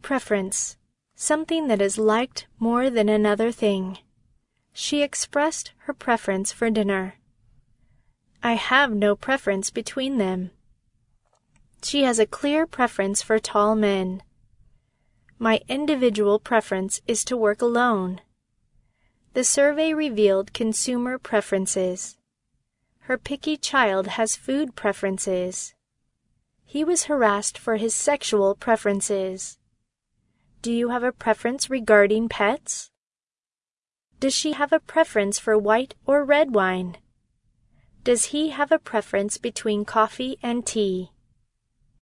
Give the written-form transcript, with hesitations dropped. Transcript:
Preference. Something that is liked more than another thing. She expressed her preference for dinner. I have no preference between them. She has a clear preference for tall men. My individual preference is to work alone. The survey revealed consumer preferences. Her picky child has food preferences. He was harassed for his sexual preferences. Do you have a preference regarding pets? Does she have a preference for white or red wine? Does he have a preference between coffee and tea?